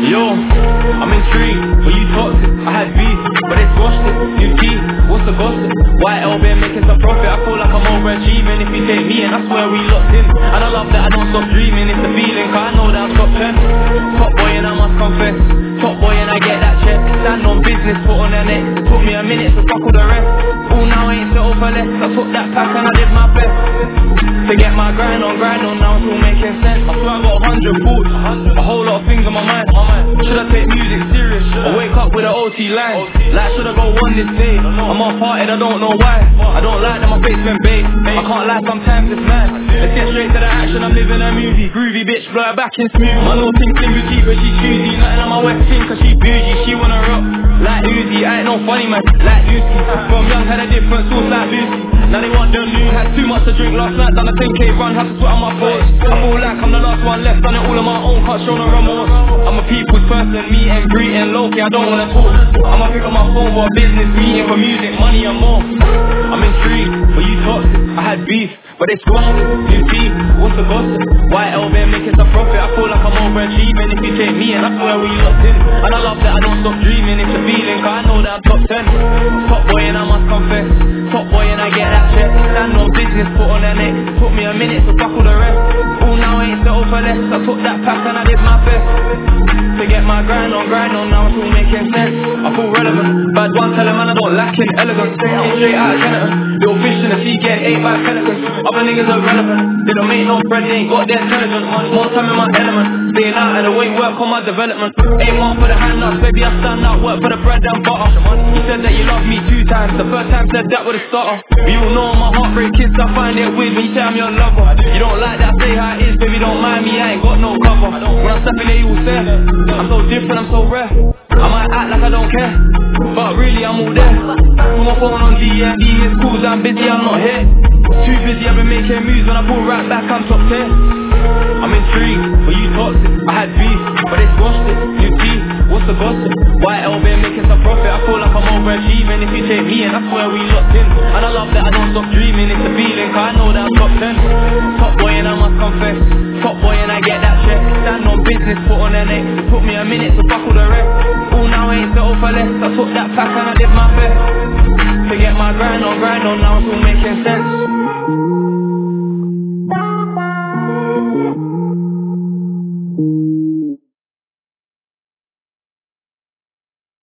Yo, I'm intrigued, but you toxic. I had beef, but they squashed it. New key, what's the gossip? White LB making some profit. I feel like I'm overachieving. If you take me and I swear we locked in. And I love that I don't stop dreaming. It's the feeling, cause I know that I'm top 10. Top boy and I must confess. Top boy and I get that check. Stand on business, put on their neck. Took me a minute to fuck all the rest. All now I ain't settled for less. I took that pack and I did my best to get my grind on, now it's all making sense. I swear I got 100 thoughts, a whole lot of things on my mind. Should I take music serious, or wake up with an OT line? Like should I go on this day? I'm half-hearted, I don't know why. I don't like that my face been baked. I can't lie, sometimes it's mad. Let's get straight to the action, I'm living a movie. Groovy bitch, blow her back in smooth. My little thing boutique, but she choosy. Nothing on my wet thing, cause she bougie. She wanna rock like Uzi, I ain't no funny man, like Uzi. From young had a different source like Lucy. Now they want the new, had too much to drink last night. Done a 10k run, had to sweat on my force. I feel like I'm the last one left, done it all on my own, can't show no remorse. I'm a people's person, meet and greet and low-key, I don't wanna talk. I'ma pick up my phone for a business meeting, for music, money and more. I'm intrigued, but you toxic. I had beef, but they squashed it. New team, what's the gossip? White LB making some profit. I feel like I'm overachieving. If you take me and I swear we locked in. And I love that I don't stop dreaming. It's a feeling, cause I know that I'm top 10. Top boy and I must confess. Top boy and I get that check. Stand on business, put on their neck. Took me a minute to fuck all the rest. All now I ain't settled for less. I took that pack and I did my best to get my grind on, now it's all making sense. I feel relevant, bad one tell man I don't lack in elegance. Straight out of Canada, little fish in the sea getting 8 by pelicans. Other niggas are relevant, they don't make no bread, they ain't got their intelligence. Much more time in my element, staying out of the way, work on my development. Ain't one for the hand ups, baby I stand out, work for the bread and butter. You said that you love me 2 times, the first time said that with a starter. You all know my heartbreak kids, I find it weird when you say I'm your lover. You don't like that, say how it is, baby don't mind me, I ain't got no cover. When I'm stepping there you will say I'm so different, I'm so rare. I might act like I don't care, but really I'm all there. Put my phone on DMD, it's calls, I'm busy, I'm not here. Too busy, I've been making moves, when I pull right back, I'm top 10. I'm intrigued, but you toxic. I had beef, but they squashed it. New team, what's the gossip? White LB making some profit. I feel like I'm overachieving. If you take me and I swear we locked in. And I love that I don't stop dreaming. It's a feeling, cause I know that I'm top 10. Top boy and I must confess. Top boy and I get that check. Stand on business, put on their neck. It took me a minute to fuck all the rest. All now I ain't settled for less. I took that pack and I did my best to get my grind on, now it's all making sense.